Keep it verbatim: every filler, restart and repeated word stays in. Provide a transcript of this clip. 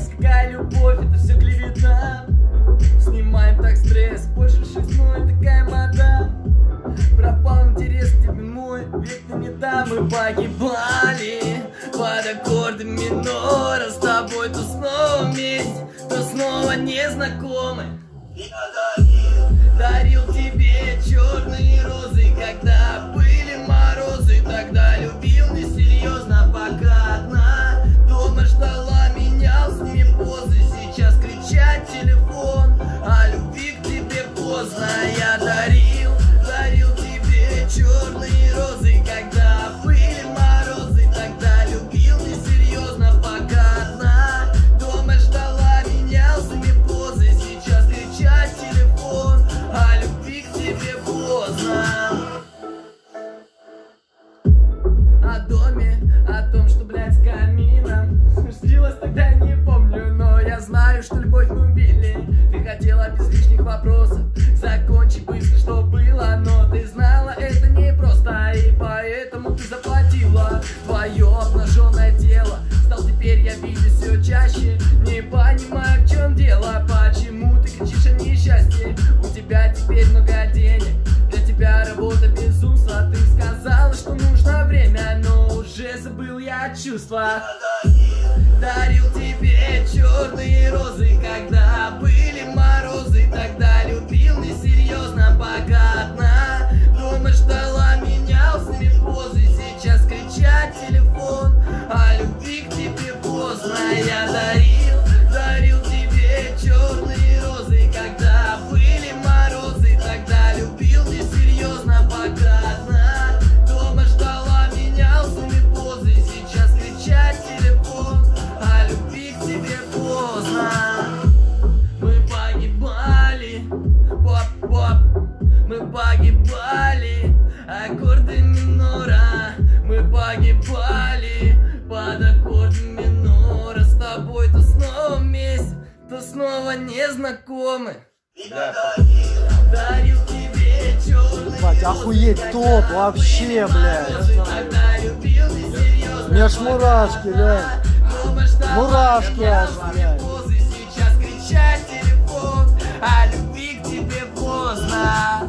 какая любовь, это все клевета. Снимаем так стресс, больше шестной, такая мадам. Пропал интерес к тебе мой, ведь ты не там. Мы погибали под аккорды минора. С тобой то снова вместе, то снова незнакомы. Дарил тебе черные розы, когда были морозы. Тогда любил несерьезно, пока одна дома ждала, менял с ними позы. Сейчас кричать телефон, а любви к тебе поздно. Я дарил, дарил тебе черные розы, когда были морозы. Тогда любил несерьезно, пока одна дома ждала, менял с ними позы. Сейчас кричать телефон, а любви к тебе поздно. О доме, о том, что, блядь, с камином случилось тогда, не помню, но я знаю, что любовь мы убили. Ты хотела без лишних вопросов закончить быстро, что было, но ты знала, это не просто, и поэтому ты заплатила. Твое обнаженное тело стал теперь я видеть все чаще. Не понимаю, в чем дело, почему ты кричишь о несчастье. У тебя теперь много денег, для тебя работа безумство. Ты сказала, что нужно время, но уже забыл я чувства. Дарил тебе черные розы, когда были морозы. Тогда любил несерьезно, пока одна дома ждала, менял с ними позы. Сейчас кричать телефон, а любви к тебе поздно. Я дарил, дарил тебе черные розы, когда были морозы. Тогда любил несерьезно, пока одна дома ждала, менял с ними позы. Сейчас кричать телефон, а любви к тебе поздно. Мы погибали, поп-поп, мы погибали, аккорды минора. Мы погибали под аккорды минора. С тобой то снова вместе, то снова незнакомы. Да. Дарил тебе черные Бать, охуеть, топ вообще, блядь. У меня ж мурашки, блядь. Мурашки аж, блядь. Сейчас кричать телефон, а любви к тебе поздно.